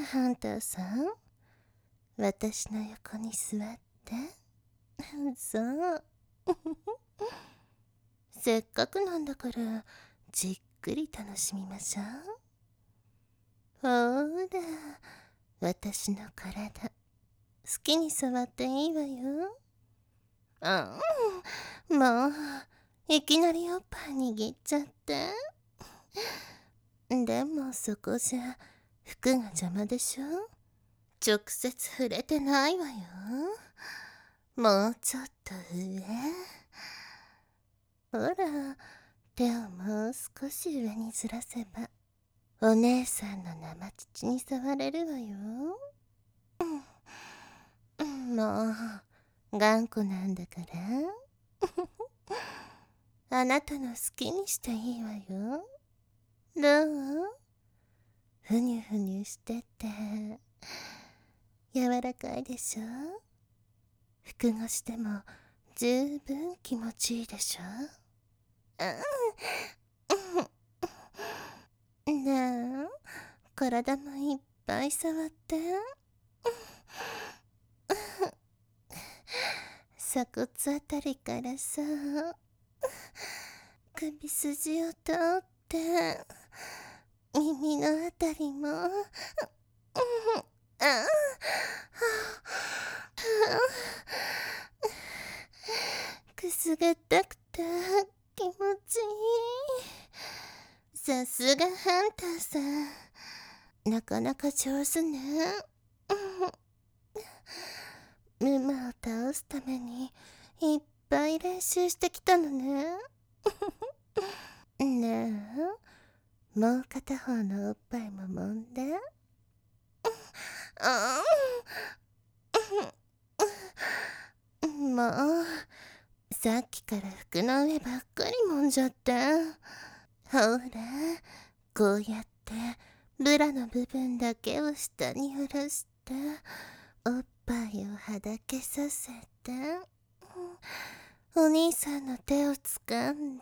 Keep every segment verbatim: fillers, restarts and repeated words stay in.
ハンターさん、私の横に座って。そうせっかくなんだからじっくり楽しみましょう。ほーら、私の体好きに触っていいわよ。うん、もういきなりおっぱい握っちゃって。でもそこじゃ服が邪魔でしょ。直接触れてないわよ。もうちょっと上。ほら、手をもう少し上にずらせばお姉さんの生乳に触れるわよ。うん、もう頑固なんだからあなたの好きにしていいわよ。どう？ふにゅふにゅしてて柔らかいでしょ。服越しでも十分気持ちいいでしょ。うん、ねえ、体もいっぱい触って。鎖骨あたりからさ、首筋を通って耳のあたりも。くすぐったくて気持ちいい。さすがハンターさん、なかなか上手ね。ムマを倒すためにいっぱい練習してきたのね。ねえ、もう片方のおっぱいも揉んで。もうさっきから服の上ばっかり揉んじゃって。ほら、こうやってブラの部分だけを下に下ろしておっぱいをはだけさせて、お兄さんの手を掴んで、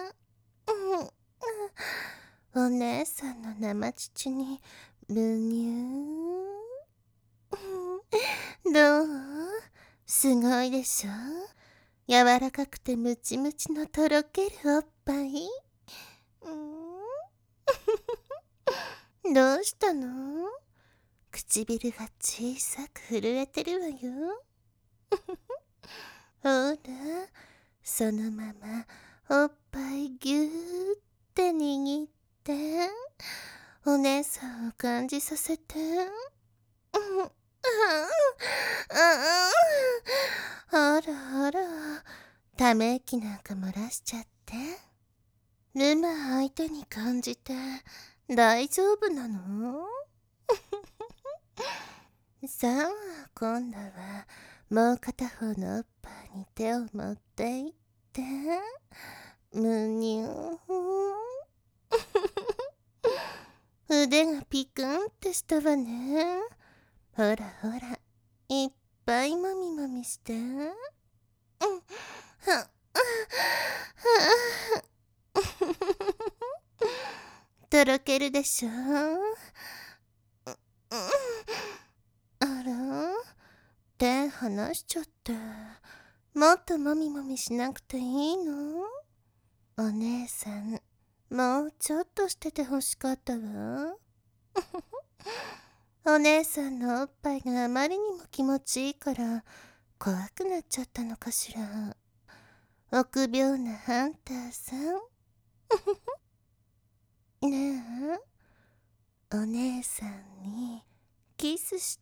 お姉さんの生乳にブニュー。どう？すごいでしょ。柔らかくてムチムチのとろけるおっぱい。うん、どうしたの？唇が小さく震えてるわよ。ほら、そのままおっぱいぎゅーって握ってお姉さんを感じさせて。あらあら、ため息なんか漏らしちゃって。ルマ相手に感じて大丈夫なの？さあ、今度はもう片方のおっぱいに手を持っていって、むにゅー。腕がピクンってしたわね。ほらほら、いっぱいもみもみして。うん、はっとろけるでしょ。あら、手離しちゃって。もっともみもみしなくていいの？お姉さん、もうちょっとしててほしかったわ。お姉さんのおっぱいがあまりにも気持ちいいから怖くなっちゃったのかしら。臆病なハンターさん。ねえ、お姉さんにキスして。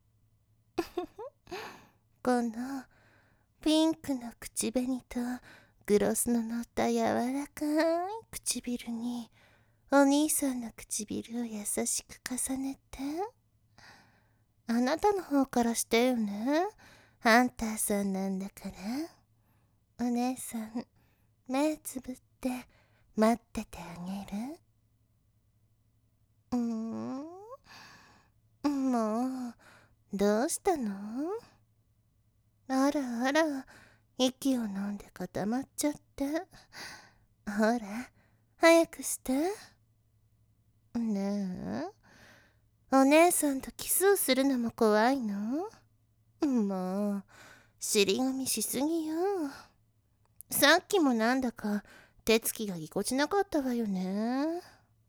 このピンクの口紅とグロスの乗った柔らかい唇にお兄さんの唇を優しく重ねて。あなたの方からしてよね。ハンターさんなんだから。お姉さん、目つぶって待っててあげる。うーん、もうどうしたの？あらあら、息を飲んで固まっちゃって。ほら、早くして。ねえ、 お姉さんとキスをするのも怖いの？もう尻込みしすぎよ。さっきもなんだか手つきがぎこちなかったわよね。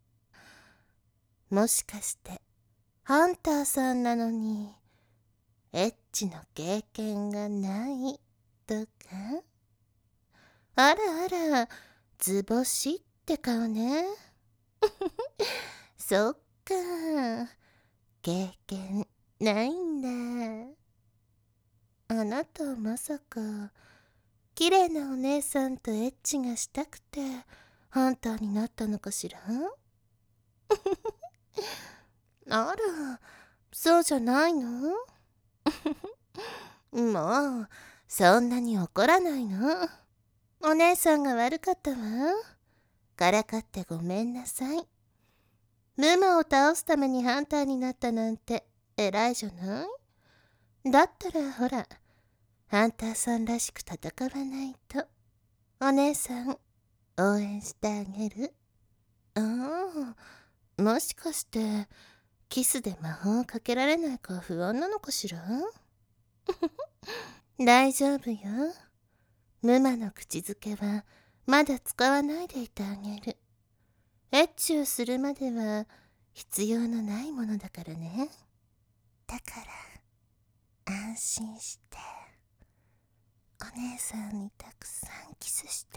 もしかしてハンターさんなのにエッチの経験がないとか？あらあら、図星って顔ね。そっか、経験ないんだ。あなたはまさか綺麗なお姉さんとエッチがしたくてハンターになったのかしら？あら、そうじゃないの？もうそんなに怒らないの。お姉さんが悪かったわ。からかってごめんなさい。ムマを倒すためにハンターになったなんて偉いじゃない？だったらほら、ハンターさんらしく戦わないと。お姉さん応援してあげる。ああ、もしかしてキスで魔法をかけられないか不安なのかしら？大丈夫よ。ムマの口づけはまだ使わないでいてあげる。エッチをするまでは必要のないものだからね。だから安心してお姉さんにたくさんキスして。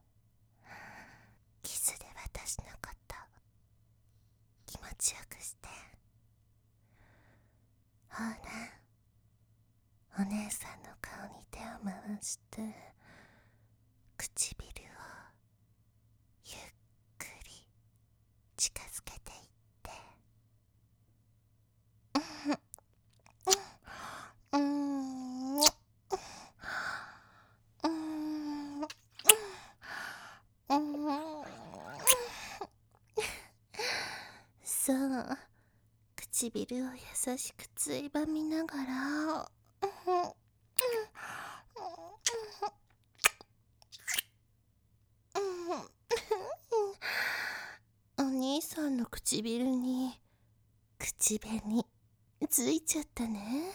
キスで私のこと気持ちよくして。ほら、お姉さんの顔に手を回して唇をゆっくり近づけていって。うん、うん、うん、うん、そう、唇を優しくついばみながら、お兄さんの唇に口紅ついちゃったね。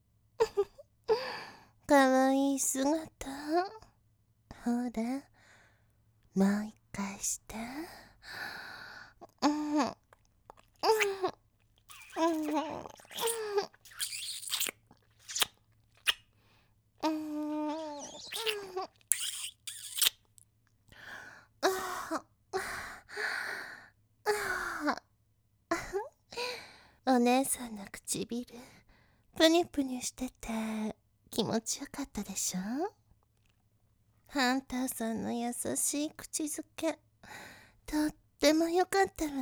かわいい姿。ほら、もう一回して。うん、うん、うん、うん、お姉さんの唇プニプニしてて気持ちよかったでしょ？ハンターさんの優しい口づけとってもよかったわ。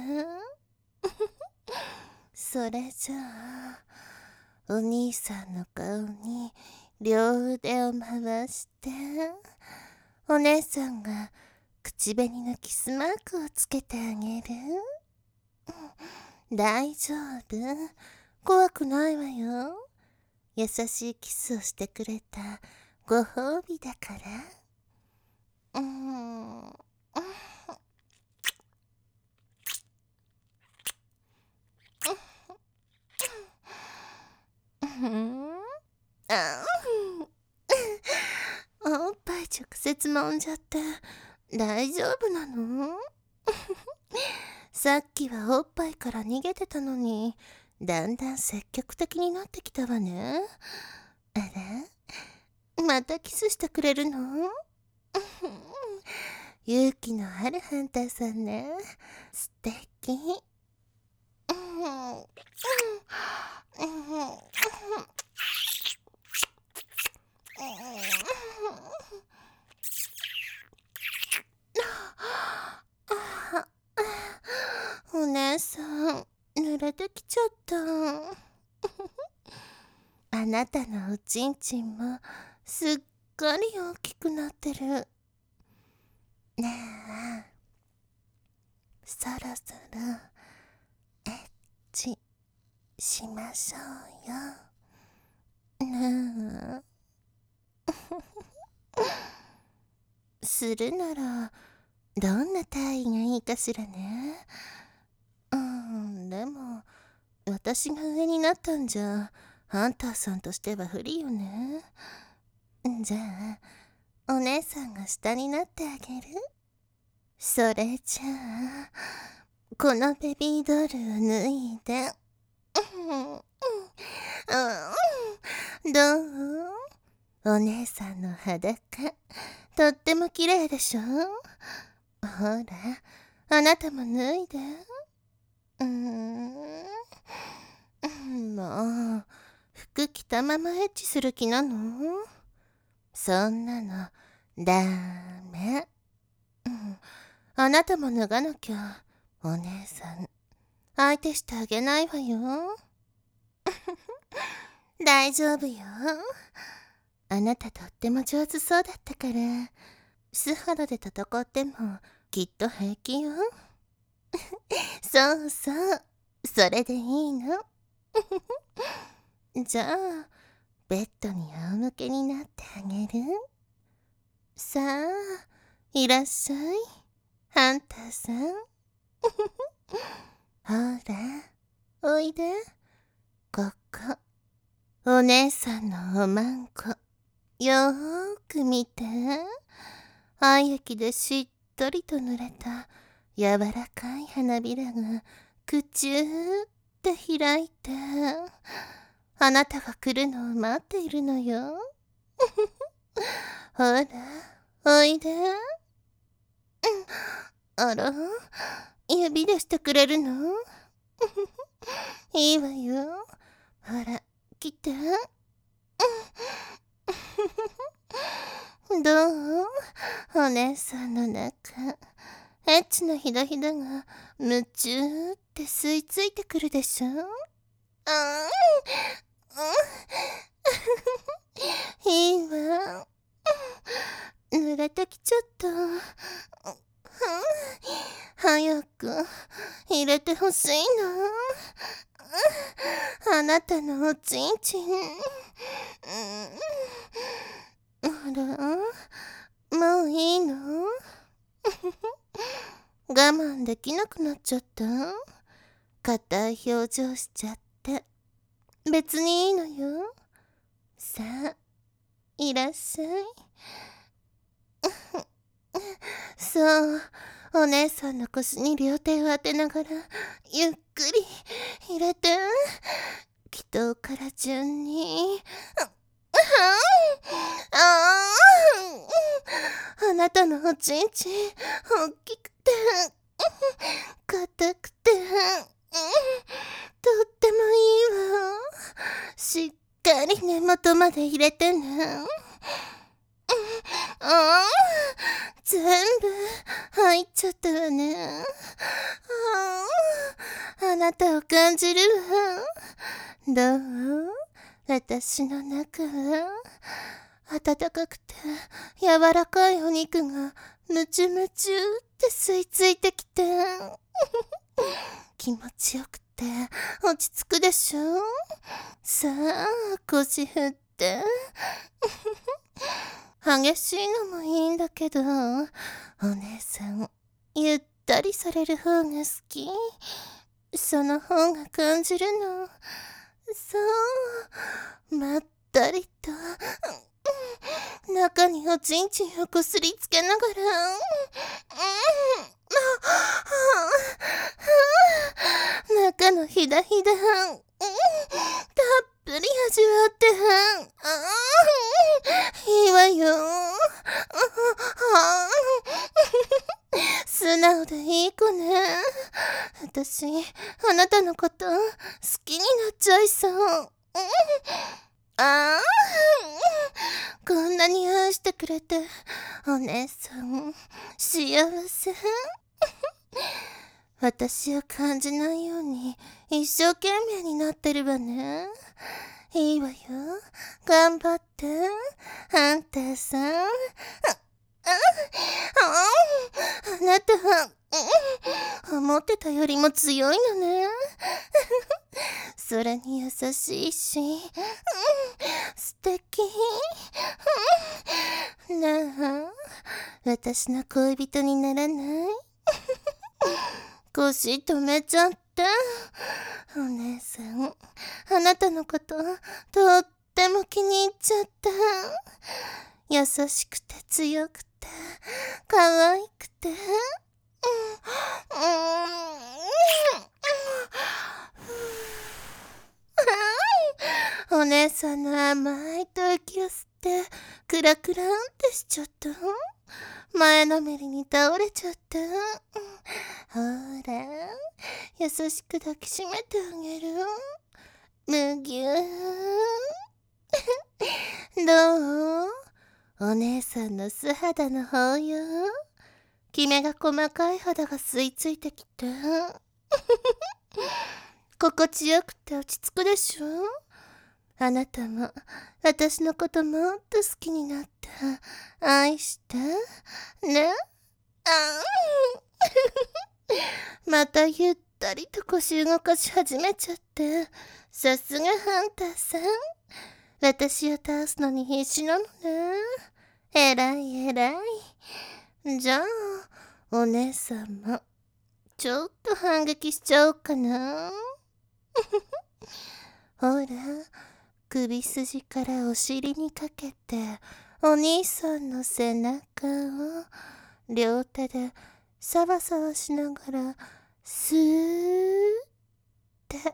それじゃあお兄さんの顔に両腕を回してお姉さんが口紅のキスマークをつけてあげる。大丈夫、怖くないわよ。優しいキスをしてくれたご褒美だから。うーん、あおっぱい直接揉んじゃって大丈夫なの？さっきはおっぱいから逃げてたのにだんだん積極的になってきたわね。あら、またキスしてくれるの？勇気のあるハンターさんね。素敵。お姉さん、濡れてきちゃった。あなたのおちんちんもすっかり大きくなってる。ねえ、そろそろエッチしましょうよ。ねえ。するならどんな体位がいいかしらね。うん、でも私が上になったんじゃハンターさんとしては不利よね。じゃあお姉さんが下になってあげる。それじゃあこのベビードールを脱いで、どう？お姉さんの裸とっても綺麗でしょ。ほらあなたも脱いで。うーんもう服着たままエッチする気なの？そんなのダメ。うん、あなたも脱がなきゃお姉さん相手してあげないわよ。大丈夫よ。あなたとっても上手そうだったから素肌で戦ってもきっと平気よ。そうそう、それでいいの。じゃあベッドに仰向けになってあげる。さあいらっしゃいハンターさん。ほらおいで。ここお姉さんのおまんこよーく見て。愛液でしっとりと濡れた柔らかい花びらがくちゅーって開いてあなたが来るのを待っているのよ。ほらおいで。あら指でしてくれるの？いいわよ。ほら来て。どう？お姉さんの中エッチなひだひだが夢中って吸い付いてくるでしょ。あーいいわ。濡れてきちゃった。早く入れてほしいな。あなたのおちんちん。あらもういいの？我慢できなくなっちゃった？硬い表情しちゃって。別にいいのよ。さあいらっしゃい。そうお姉さんの腰に両手を当てながらゆっくり入れて。気筒から順に。ああなたのおちんちん大きくて硬くてとってもいいわ。しっかり根元まで入れてね。ああ全部入っちゃったわね。あああなたを感じるわ。どう？私の中は温かくて柔らかいお肉がムチムチって吸い付いてきて気持ちよくて落ち着くでしょ。さあ腰振って激しいのもいいんだけどお姉さんゆったりされる方が好き。その方が感じるの。そうまったりと中におちんちんをこすりつけながら、中のひだひだたっぷり味わっていいわよ。素直でいい子ね。私あなたのこと好きになっちゃいそう。ああこんなに愛してくれてお姉さん幸せ。私を感じないように一生懸命になってるわね。いいわよ頑張ってハンターさん。あなた思ってたよりも強いのね。それに優しいし素敵。なあ私の恋人にならない？腰止めちゃって 。お姉さん、あなたのこととっても気に入っちゃった。優しくて強くて可愛くて、うん、うん、お姉さんの甘い吐息を吸ってクラクランってしちゃった。前のめりに倒れちゃった。ほら、優しく抱きしめてあげる。むぎゅー。どう？お姉さんの素肌の方よ。きめが細かい肌が吸い付いてきて心地よくて落ち着くでしょ。あなたも私のこともっと好きになって愛してね。あまたゆったりと腰動かし始めちゃって、さすがハンターさん、私を倒すのに必死なのね。えらいえらい。じゃあお姉さんもちょっと反撃しちゃおうかな。ほら、首筋からお尻にかけてお兄さんの背中を両手でサワサワしながらスーって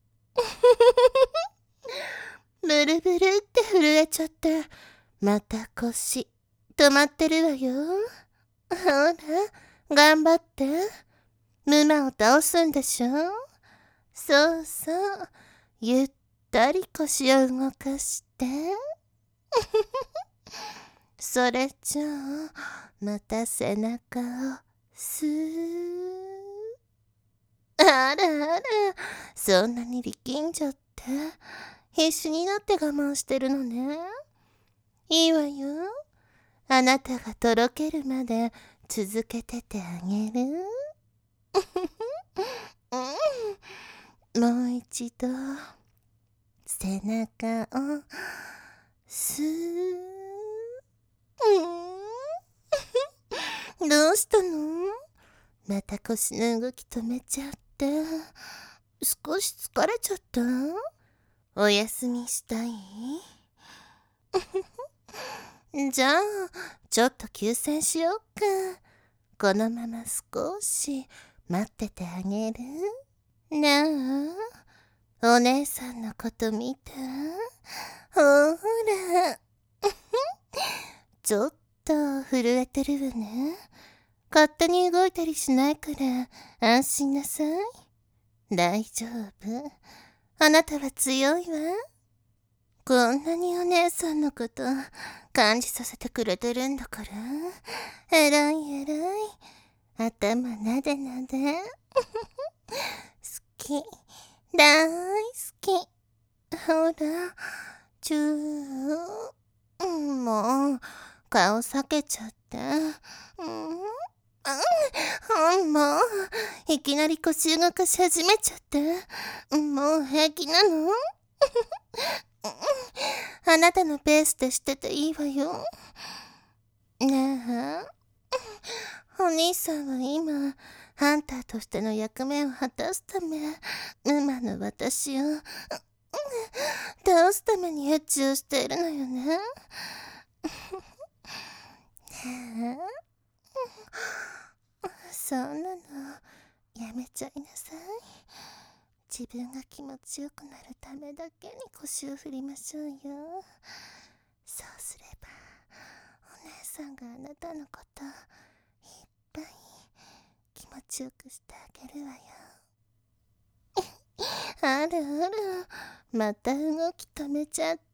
ブルブルって震えちゃって、また腰止まってるわよ。ほら、頑張って。ムマを倒すんでしょ。そうそう、ゆったり腰を動かしてそれじゃあまた背中をスー。あらあら、そんなに力んじゃって必死になって我慢してるのね。いいわよ、あなたがとろけるまで続けててあげるうん、もう一度背中をスー。うん、どうしたの？また腰の動き止めちゃって、少し疲れちゃった？お休みしたい？じゃあちょっと休戦しようか。このまま少し待っててあげる。なあ、お姉さんのこと見た？ほらちょっと震えてるわね。勝手に動いたりしないから安心なさい。大丈夫、あなたは強いわ。こんなにお姉さんのこと感じさせてくれてるんだから、えらいえらい。頭なでなで好き、大好き。ほら、チュー。もう顔避けちゃって。うん、うん、もういきなり腰動かし始めちゃって、もう平気なの？あなたのペースでしてていいわよ。ねえ、お兄さんは今ハンターとしての役目を果たすため、馬の私を倒すためにエッチをしているのよね。ねえ、そんなのやめちゃいなさい。自分が気持ちよくなるためだけに腰を振りましょうよ。そうすればお姉さんがあなたのこといっぱい気持ちよくしてあげるわよ。あるある、また動き止めちゃった。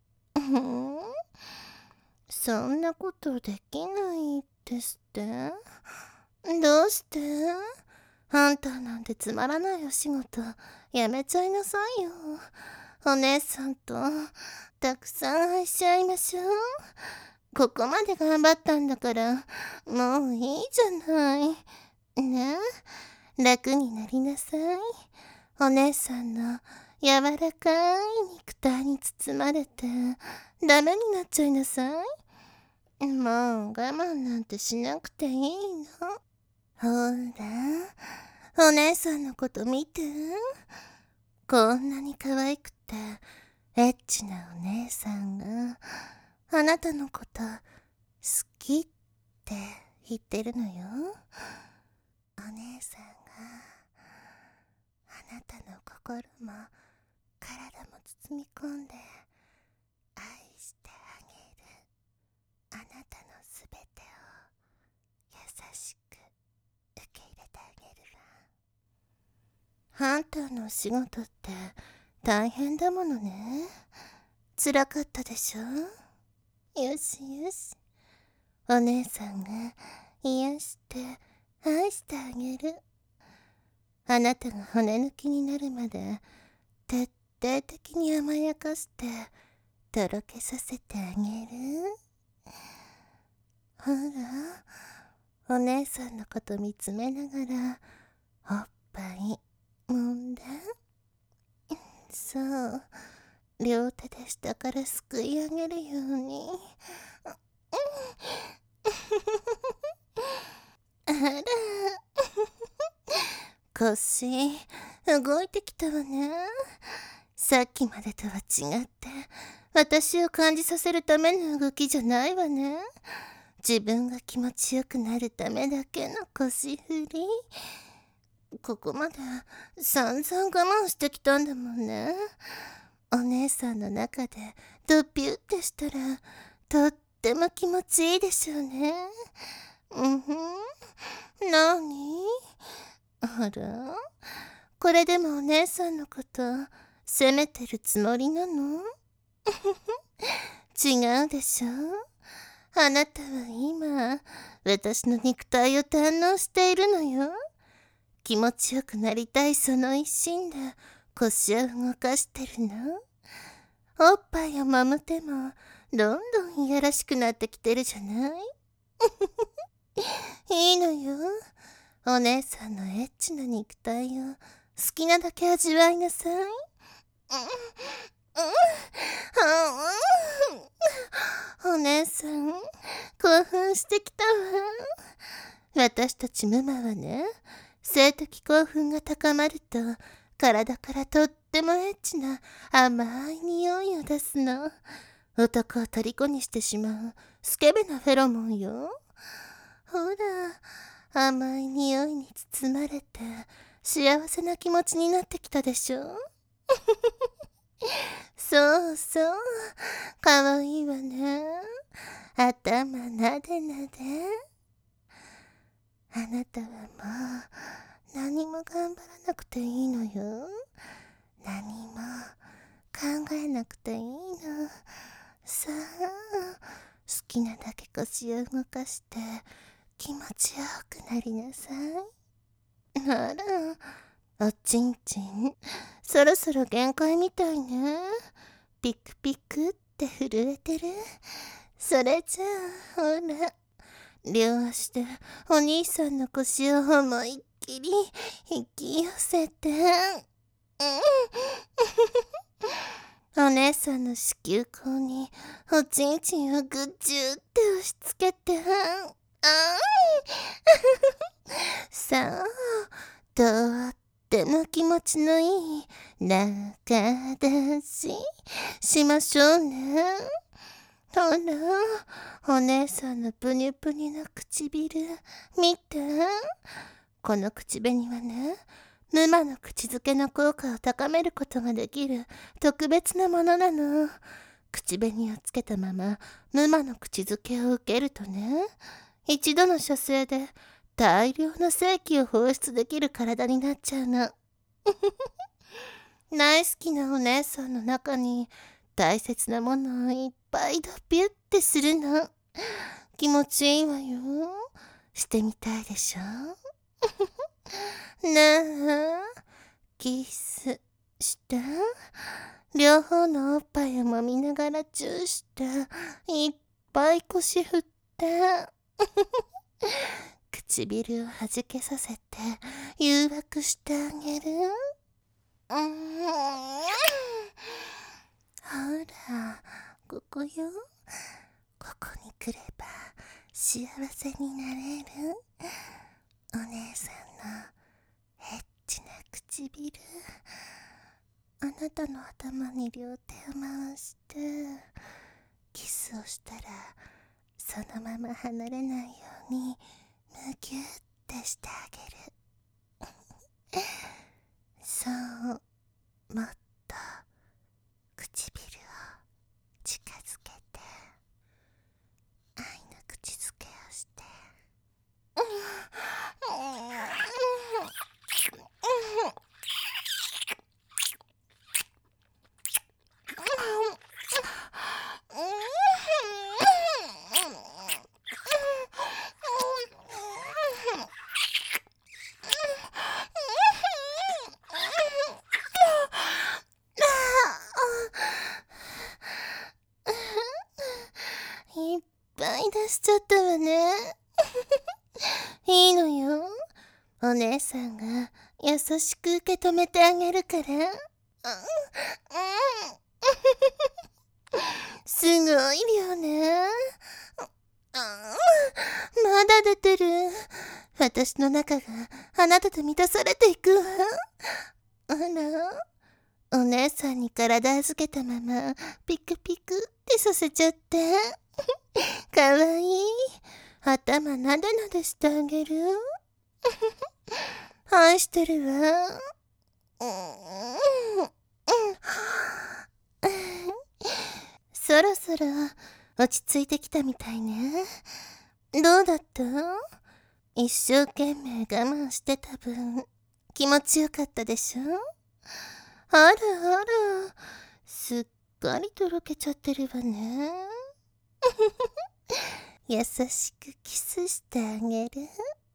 そんなことできないですって？どうして？ハンターなんてつまらないお仕事やめちゃいなさいよ。お姉さんとたくさん愛し合いましょう。ここまで頑張ったんだからもういいじゃない。ねえ、楽になりなさい。お姉さんの柔らかい肉体に包まれてダメになっちゃいなさい。もう我慢なんてしなくていいの。ほら、 お姉さんのこと見て。こんなに可愛くてエッチなお姉さんがあなたのこと好きって言ってるのよ。お姉さんがあなたの心も体も包み込んで愛してあげる。あなたのすべてを優しく受け入れてあげるわ。ハンターのお仕事って大変だものね。辛かったでしょ。よしよし、お姉さんが癒して愛してあげる。あなたが骨抜きになるまで徹底的に甘やかしてとろけさせてあげる。ほら、お姉さんのこと見つめながらおっぱい揉んで。そう、両手で下からすくい上げるように。あら腰動いてきたわね。さっきまでとは違って私を感じさせるための動きじゃないわね。自分が気持ちよくなるためだけの腰振り。ここまで散々我慢してきたんだもんね。お姉さんの中でドピュってしたらとっても気持ちいいでしょうね。うんふん。なに？あら？これでもお姉さんのこと責めてるつもりなの？違うでしょ。あなたは今私の肉体を堪能しているのよ。気持ちよくなりたいその一心で腰を動かしてるの。おっぱいを揉む手もどんどんいやらしくなってきてるじゃない。いいのよ。お姉さんのエッチな肉体を好きなだけ味わいなさい。うん、うん、うん、お姉さん興奮してきたわ。私たちムマはね、性的興奮が高まると体からとってもエッチな甘い匂いを出すの。男を虜にしてしまうスケベなフェロモンよ。ほら、甘い匂いに包まれて幸せな気持ちになってきたでしょ。そうそう、かわいいわね。頭なでなで。あなたはもう何も頑張らなくていいのよ。何も考えなくていいの。さあ、好きなだけ腰を動かして気持ちよくなりなさい。あら、おちんちんそろそろ限界みたいね。ピクピクって震えてる。それじゃあほら、両足でお兄さんの腰を思いっきり引き寄せて、うん、お姉さんの子宮口におちんちんをぐじゅって押し付けて、あさあ、とっても気持ちのいい中出ししましょうね。ほら、お姉さんのぷにゅぷにゅの唇見て。この口紅はね、ムマの口づけの効果を高めることができる特別なものなの。口紅をつけたままムマの口づけを受けるとね、一度の射精で大量の精気を放出できる体になっちゃうの。大好きなお姉さんの中に大切なものをいっぱいドピュってするの。気持ちいいわよ。してみたいでしょ。なあ、キスした？両方のおっぱいを揉みながらチューして、いっぱい腰振って、唇をはじけさせて誘惑してあげる。うーん、ほら、ここよ。ここに来れば幸せになれる。お姉さんの唇、あなたの頭に両手を回してキスをしたら、そのまま離れないようにむぎゅってしてあげる。そう、もっと唇を近づけて愛の口づけをして。いっぱい出しちゃったわね。いいのよ。お姉さんが優しく受け止めてあげるから。すごい量ね。まだ出てる。私の中があなたと満たされていくわ。あら、お姉さんに体預けたままピクピクってさせちゃって。かわいい。頭なでなでしてあげる。愛してるわ。そろそろ落ち着いてきたみたいね。どうだった？一生懸命我慢してた分、気持ちよかったでしょ？あらあら、すっかりとろけちゃってるわね。優しくキスしてあげる。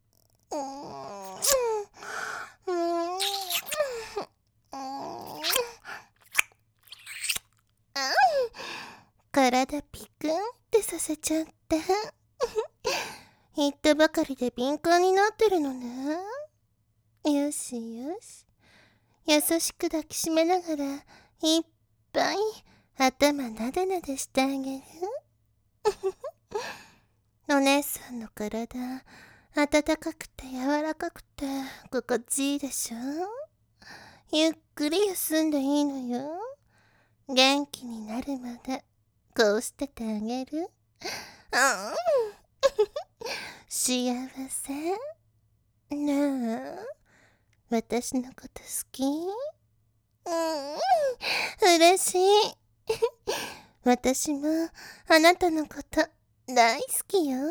体ピクンってさせちゃって。言ったばかりで敏感になってるのね。よしよし。優しく抱きしめながらいっぱい頭なでなでしてあげる。お姉さんの体、温かくて柔らかくて心地いいでしょ？ゆっくり休んでいいのよ。元気になるまでこうしててあげる。幸せねえ、私のこと好き？うん、嬉しい。私もあなたのこと大好きよ。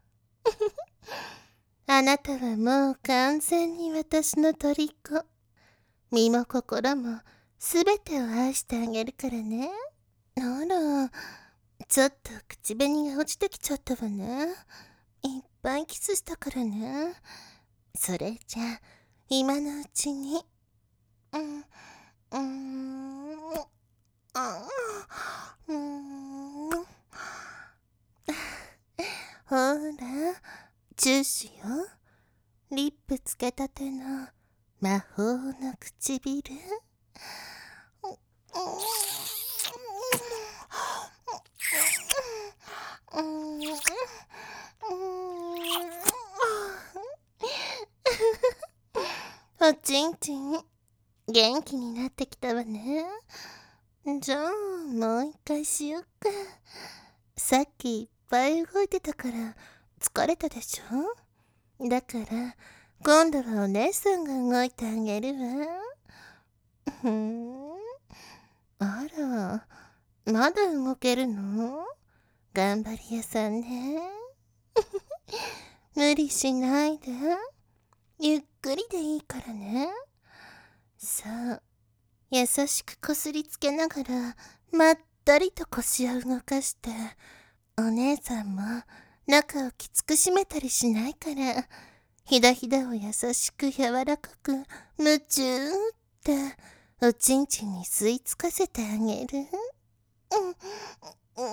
あなたはもう完全に私の虜。身も心もすべてを愛してあげるからね。あら、ちょっと口紅が落ちてきちゃったわね。いっぱいキスしたからね。それじゃあ今のうちに。うん、うーん、あうーん。ほら、チューしよ。リップつけたての魔法の唇。おちんちん、元気になってきたわね。じゃあもう一回しよっか。さっきいっぱい動いてたから疲れたでしょ？だから今度はお姉さんが動いてあげるわ。ふん、あら、まだ動けるの？頑張り屋さんね。無理しないで。ゆっくりでいいからね。そう、優しくこすりつけながらまったりと腰を動かして、お姉さんも中をきつく締めたりしないから、ひだひだを優しく柔らかく夢中っておちんちんに吸い付かせてあげる。うん、うん、あ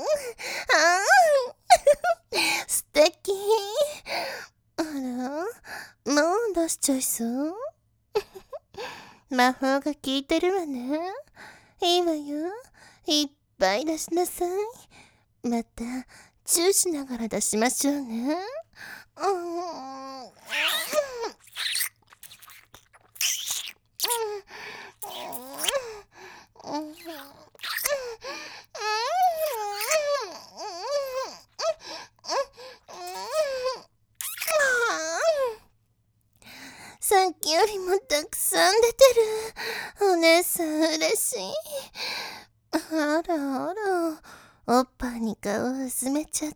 ー素敵。あら、もう出しちゃいそう？魔法が効いてるわね。いいわよ。いっぱい出しなさい。またチューしながら出しましょうね。うんさっきよりもたくさん出てる。お姉さん嬉しい。あらあら、おっぱいに顔をうずめちゃって。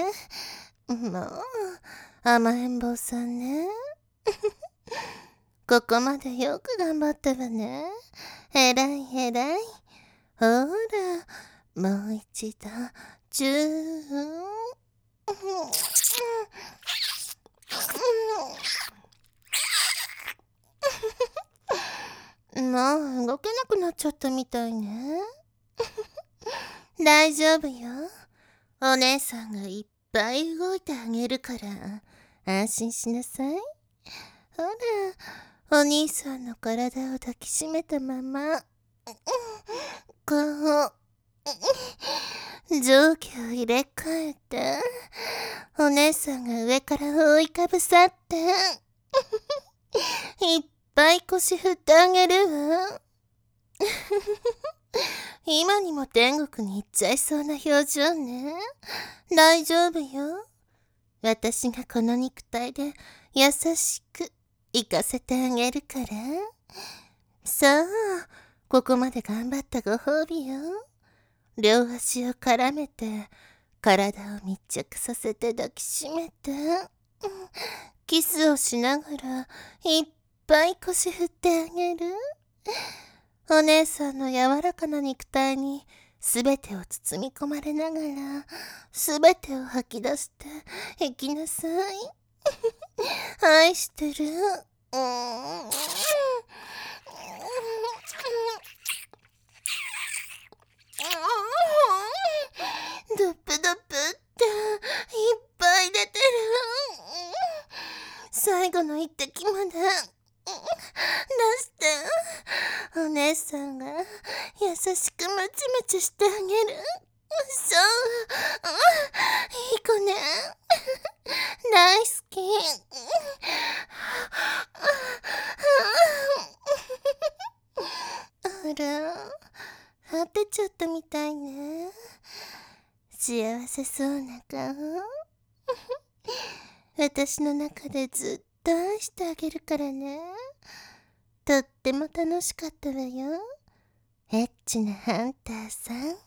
もう、甘えん坊さんね。ここまでよく頑張ったわね。えらいえらい。ほら、もう一度、チュー。もう動けなくなっちゃったみたいね。大丈夫よ。お姉さんがいっぱい動いてあげるから安心しなさい。ほら、お兄さんの体を抱きしめたまま、こう、上下を入れ替えて、お姉さんが上から覆いかぶさって、いっぱい腰振ってあげるわ。今にも天国に行っちゃいそうな表情ね。大丈夫よ。私がこの肉体で優しく行かせてあげるから。さあ、ここまで頑張ったご褒美よ。両足を絡めて、体を密着させて抱きしめて、キスをしながらいっぱい腰振ってあげる。お姉さんの柔らかな肉体にすべてを包み込まれながら、すべてを吐き出していきなさい。愛してる。うん。ドップドップっていっぱい出てる。最後の一滴まで出して。お姉さんが優しくムチムチしてあげる。そう、いい子ね。大好き。あら、果てちゃったみたいね。幸せそうな顔。私の中でずっと愛してあげるからね。とっても楽しかったわよ。エッチなハンターさん。